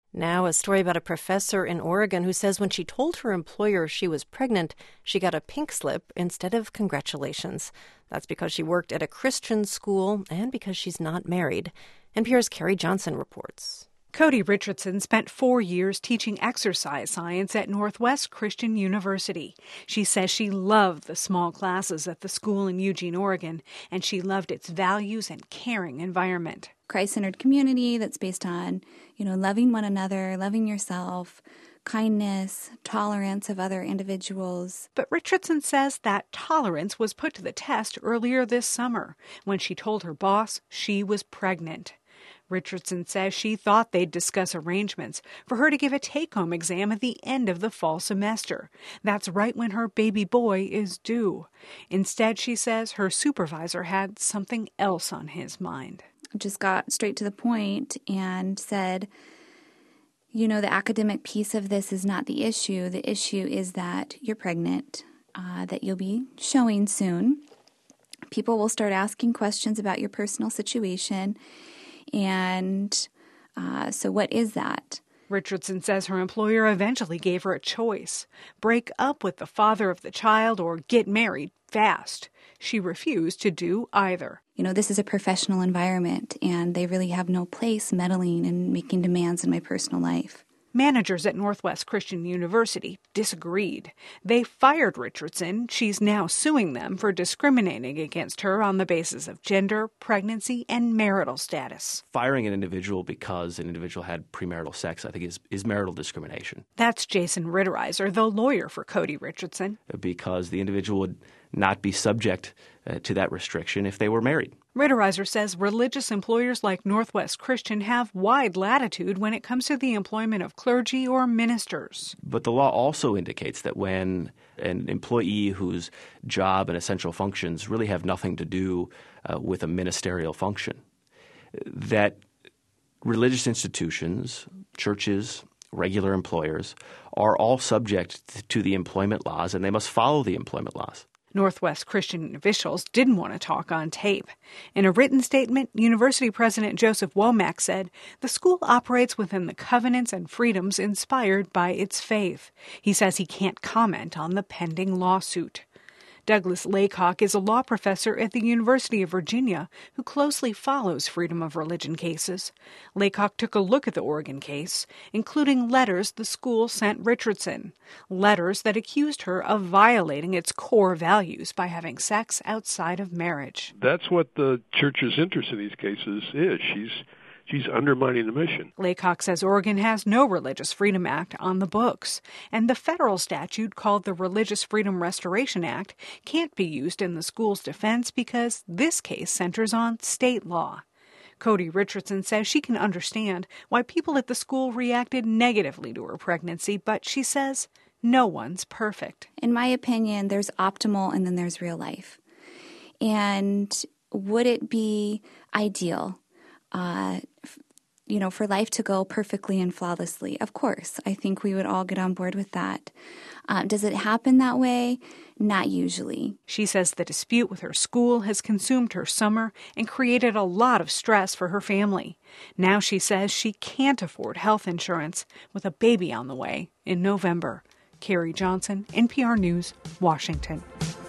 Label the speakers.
Speaker 1: Now, a story about a professor in Oregon who says when she told her employer she was pregnant, she got a pink slip instead of congratulations. That's because she worked at a Christian school and because she's not married. NPR's Carrie Johnson reports.
Speaker 2: Cody Richardson spent 4 years teaching exercise science at Northwest Christian University. She says she loved the small classes at the school in Eugene, Oregon, and she loved its values and caring environment.
Speaker 3: Christ-centered community that's based on, loving one another, loving yourself, kindness, tolerance of other individuals.
Speaker 2: But Richardson says that tolerance was put to the test earlier this summer when she told her boss she was pregnant. Richardson says she thought they'd discuss arrangements for her to give a take-home exam at the end of the fall semester. That's right when her baby boy is due. Instead, she says her supervisor had something else on his mind.
Speaker 3: Just got straight to the point and said, the academic piece of this is not the issue. The issue is that you're pregnant, that you'll be showing soon. People will start asking questions about your personal situation. And so what is that?
Speaker 2: Richardson says her employer eventually gave her a choice: break up with the father of the child or get married fast. She refused to do either.
Speaker 3: This is a professional environment, and they really have no place meddling and making demands in my personal life.
Speaker 2: Managers at Northwest Christian University disagreed. They fired Richardson. She's now suing them for discriminating against her on the basis of gender, pregnancy, and marital status.
Speaker 4: Firing an individual because an individual had premarital sex, I think, is marital discrimination.
Speaker 2: That's Jason Ritterizer, the lawyer for Cody Richardson.
Speaker 4: Because the individual would not be subject to that restriction if they were married.
Speaker 2: Ritterizer says religious employers like Northwest Christian have wide latitude when it comes to the employment of clergy or ministers.
Speaker 4: But the law also indicates that when an employee whose job and essential functions really have nothing to do with a ministerial function, that religious institutions, churches, regular employers are all subject to the employment laws, and they must follow the employment laws.
Speaker 2: Northwest Christian officials didn't want to talk on tape. In a written statement, University President Joseph Womack said the school operates within the covenants and freedoms inspired by its faith. He says he can't comment on the pending lawsuit. Douglas Laycock is a law professor at the University of Virginia who closely follows freedom of religion cases. Laycock took a look at the Oregon case, including letters the school sent Richardson, letters that accused her of violating its core values by having sex outside of marriage.
Speaker 5: That's what the church's interest in these cases is. She's undermining the mission.
Speaker 2: Laycock says Oregon has no Religious Freedom Act on the books, and the federal statute called the Religious Freedom Restoration Act can't be used in the school's defense because this case centers on state law. Cody Richardson says she can understand why people at the school reacted negatively to her pregnancy, but she says no one's perfect.
Speaker 3: In my opinion, there's optimal and then there's real life. And would it be ideal for life to go perfectly and flawlessly? Of course. I think we would all get on board with that. Does it happen that way? Not usually.
Speaker 2: She says the dispute with her school has consumed her summer and created a lot of stress for her family. Now she says she can't afford health insurance with a baby on the way in November. Carrie Johnson, NPR News, Washington.